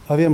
avem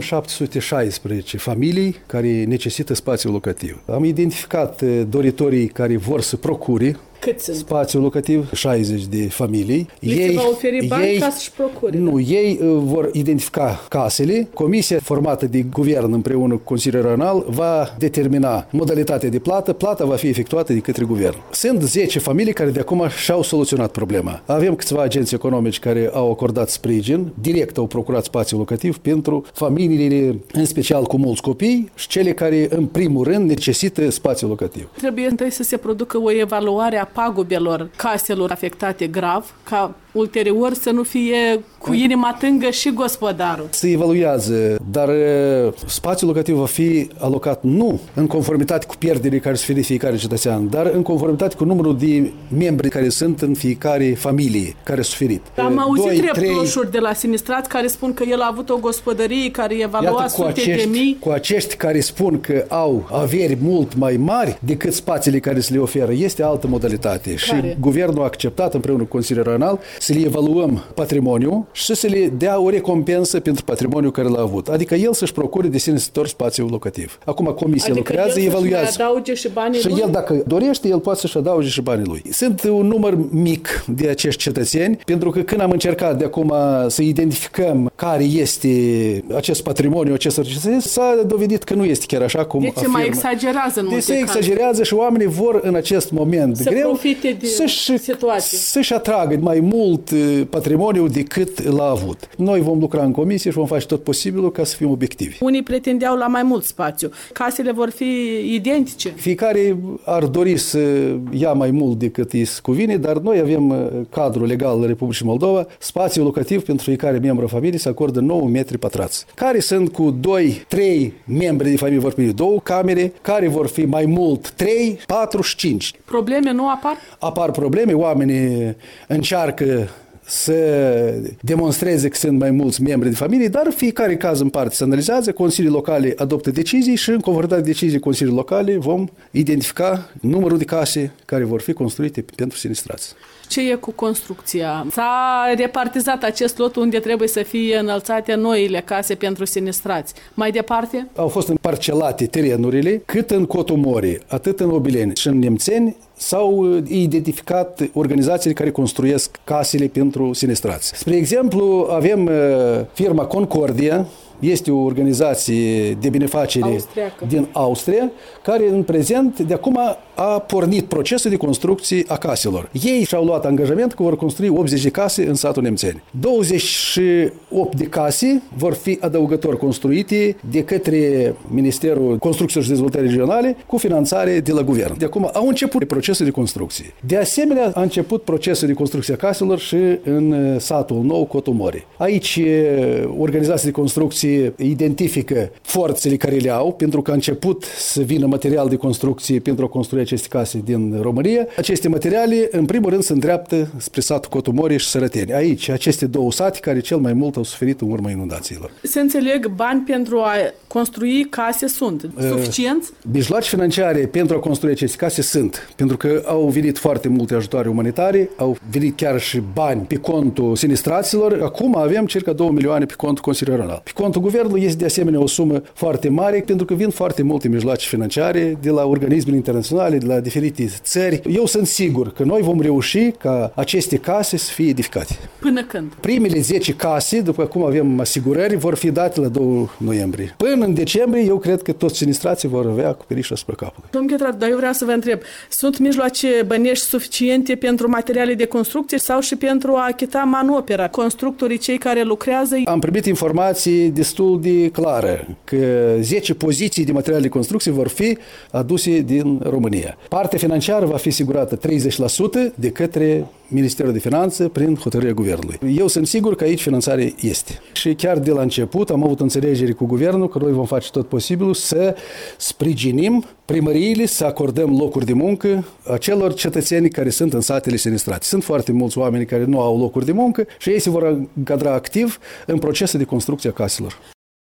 716 familii care necesită spațiu locativ. Am identificat doritorii care vor să procure spațiu locativ, 60 de familii. Ei se va oferi bani ca să-și procure. Nu, ei vor identifica casele. Comisia formată de guvern împreună cu Consiliul Regional va determina modalitatea de plată. Plata va fi efectuată de către guvern. Sunt 10 familii care de acum și-au soluționat problema. Avem câțiva agenți economici care au acordat sprijin, direct au procurat spațiu locativ pentru familiile, în special cu mulți copii și cele care în primul rând necesită spațiu locativ. Trebuie întâi să se producă o evaluare a pagubelor caselor afectate grav, ca ulterior să nu fie cu inima tângă și gospodarul. Se evaluează, dar spațiul locativ va fi alocat nu în conformitate cu pierderile care suferă fiecare cetățean, dar în conformitate cu numărul de membri care sunt în fiecare familie care a suferit. Am auzit reproșuri de la sinistrați care spun că el a avut o gospodărie care evalua sute de mii. Cu acești care spun că au averi mult mai mari decât spațiile care se le oferă, este altă modalitate. Care? Și guvernul a acceptat împreună cu Consiliul Regional să le evaluăm patrimoniul și să le dea o recompensă pentru patrimoniul care l-a avut. Adică el să-și procure de sine stător spațiul locativ. Acum comisia lucrează, evaluează. Și adauge și banii și lui? El, dacă dorește, el poate să-și adauge și banii lui. Sunt un număr mic de acești cetățeni, pentru că când am încercat de acum să identificăm care este acest patrimoniu, acest cetățeni, s-a dovedit că nu este chiar așa cum afirmă. Se mai exagerează în multe se exagerează și oamenii vor în acest moment să greu profite de situație. Să-și atragă mai mult patrimoniul decât l-a avut. Noi vom lucra în comisie și vom face tot posibilul ca să fim obiectivi. Unii pretindeau la mai mult spațiu. Casele vor fi identice. Fiecare ar dori să ia mai mult decât îi cuvine, dar noi avem cadrul legal al Republicii Moldova, spațiu locativ pentru fiecare membru familiei se acordă 9 metri pătrați, care sunt cu 2-3 membri de familie vor primi 2 camere, care vor fi mai mult 3, 4 și 5. Probleme nu apar? Apar probleme, oamenii încearcă să demonstreze că sunt mai mulți membri de familie, dar fiecare caz în parte se analizează, consiliile locale adoptă decizii și în conformitate cu deciziile consiliilor locale vom identifica numărul de case care vor fi construite pentru sinistrați. Ce e cu construcția? S-a repartizat acest lot unde trebuie să fie înălțate noile case pentru sinistrați. Mai departe? Au fost împarcelate terenurile, cât în Cotomori, atât în Obileni și în Nemțeni, s-au identificat organizațiile care construiesc casele pentru sinistrați. Spre exemplu, avem firma Concordia, este o organizație de benefacere din Austria, care în prezent de acum a pornit procesul de construcție a caselor. Ei și-au luat angajament că vor construi 80 de case în satul Nemțeni. 28 de case vor fi adăugător construite de către Ministerul Construcției și Dezvoltării Regionale cu finanțare de la guvern. De acum au început procesul de construcție. De asemenea, a început procesul de construcție a caselor și în satul nou Cotomori. Aici organizații de construcție identifică forțele care le au, pentru că a început să vină material de construcție pentru a construi aceste case din România. Aceste materiale, în primul rând, se îndreaptă spre satul Cotomori și Sărăteni. Aici, aceste două sate care cel mai mult au suferit în urma inundațiilor. Se înțeleg, bani pentru a construi case sunt suficienți? Mijloace financiare pentru a construi aceste case sunt, pentru că au venit foarte multe ajutoare umanitare, au venit chiar și bani pe contul sinistraților. Acum avem circa 2 milioane pe contul Consiliului Regional. Pe contul guvernului este de asemenea o sumă foarte mare, pentru că vin foarte multe mijloace financiare de la organismele internaționale, de la diferite țări. Eu sunt sigur că noi vom reuși ca aceste case să fie edificate. Până când? Primele 10 case, după cum avem asigurări, vor fi date la 2 noiembrie. Până în decembrie, eu cred că toți sinistrații vor avea acoperiș asupra capului. Domnul Chetrat, dar eu vreau să vă întreb, sunt mijloace bănești suficiente pentru materiale de construcție sau și pentru a achita manopera? Constructorii, cei care lucrează... Am primit informații destul de clare că 10 poziții de materiale de construcție vor fi aduse din România. Partea financiară va fi asigurată 30% de către Ministerul de Finanțe prin hotărârea guvernului. Eu sunt sigur că aici finanțare este. Și chiar de la început am avut înțelegere cu guvernul că noi vom face tot posibilul să sprijinim primăriile, să acordăm locuri de muncă acelor cetățeni care sunt în satele sinistrate. Sunt foarte mulți oameni care nu au locuri de muncă și ei se vor încadra activ în procesul de construcție a caselor.